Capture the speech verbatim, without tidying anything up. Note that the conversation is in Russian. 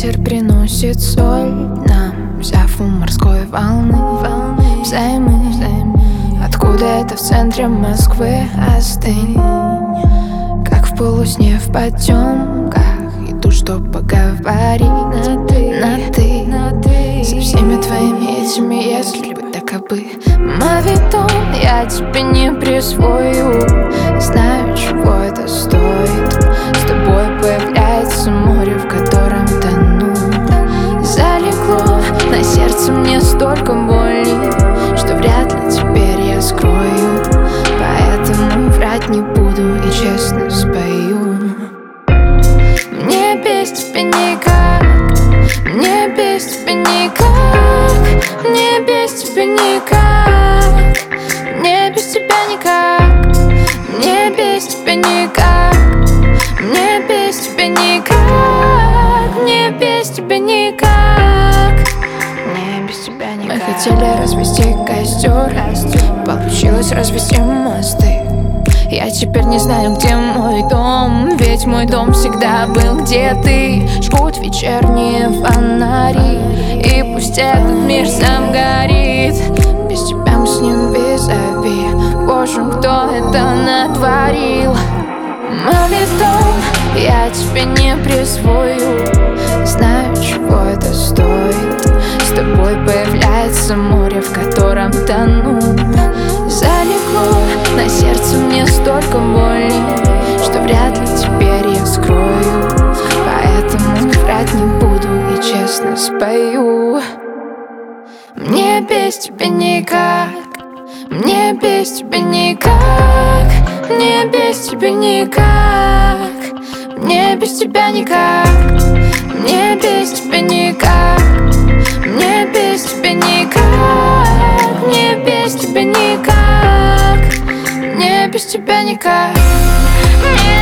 Ветер приносит соль нам, взяв у морской волны, волны взаймы, взаймы. Откуда это в центре Москвы? Остынь, как в полусне в потемках. Иду, чтоб поговорить на ты, на ты, на ты. Со всеми твоими этими если бы так и бы. Мавитон, я тебе не присвою. Знаю, чего это стоит. С тобой появляется море, в котором тону. Залегло на сердце мне столько боли, что вряд ли теперь я скрою. Поэтому врать не буду и честно спою. Мне без тебя никак, мне без тебя никак, мне без тебя никак, мне без тебя никак, мне без тебя никак, мне без тебя никак, мне без тебя никак, мне без тебя никак. Мы хотели развести костер, получилось развести мосты. Я теперь не знаю, где мой дом, ведь мой дом всегда был, где ты. Жгут вечерние фонари, и пусть этот мир сам горит. Без тебя мы с ним визави. Боже, кто это натворил? Мавитон, я тебе не присвою. Знаю, чего это стоит. С тобой появляется море, в котором тону. Залегло на сердце мне столько боли, что вряд ли теперь я скрою. Поэтому врать не буду и честно спою. Мне без тебя никак, мне без тебя никак, мне без тебя никак, мне без тебя никак, мне без тебя никак, мне без тебя никак, мне без тебя никак, мне без тебя никак.